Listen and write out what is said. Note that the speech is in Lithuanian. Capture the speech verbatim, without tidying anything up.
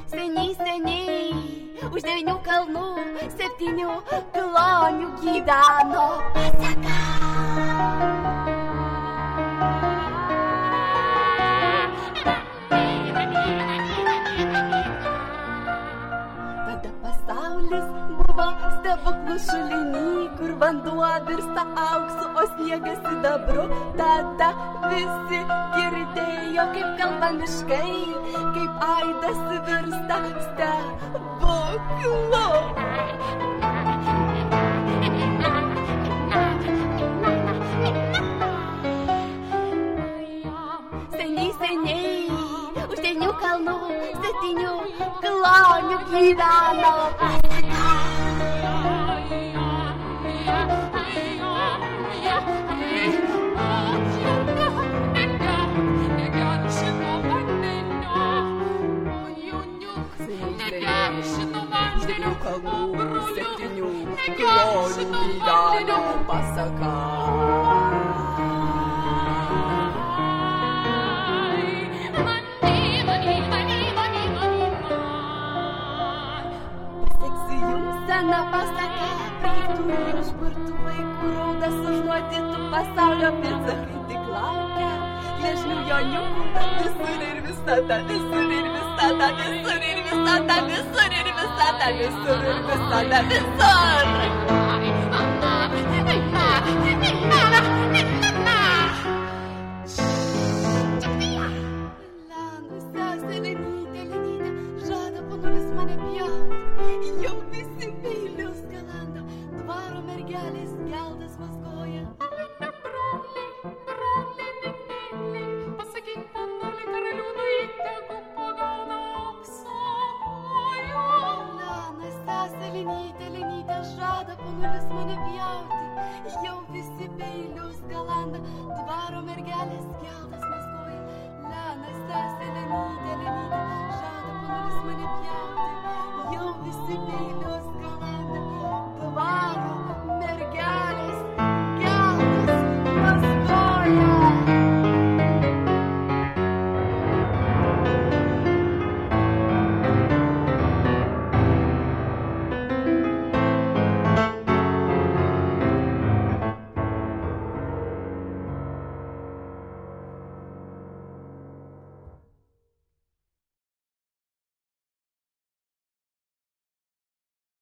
Seniai, seniai, už devynių kalnų, septynių klonių gyveno pasaka. Tada pasaulis buvo stebuklų šulinį, kur vanduo virsta auksu, o sniegas sidabru. Tada visi girdėjo, kaip kalba miškai, kaip aidas virsta stebuklu. Seniai, seniai, už devynių kalnų, septynių klonių gyveno pasaka. Už devynių kalnų, septynių klonių gyveno pasaka. Paseksiu jums seną pasaką, praeitų ir užburtų vaikų raudas užnuodytų pasaulio pėdsakai tik laukia. Gležnių joniukų visur ir visada, visur ir visada, visur ir visada, visur ir visada, visur ir visada, visur. Lena, sesė, Lenytė, Lenytė, žada ponulis mane pjauti. Jau visi peilius galanda, dvaro mergelės geldas mazgoja. Lenytė, Lenytė, žada ponulis mane pjauti. Jau visi peilius galanda, dvaro mergelės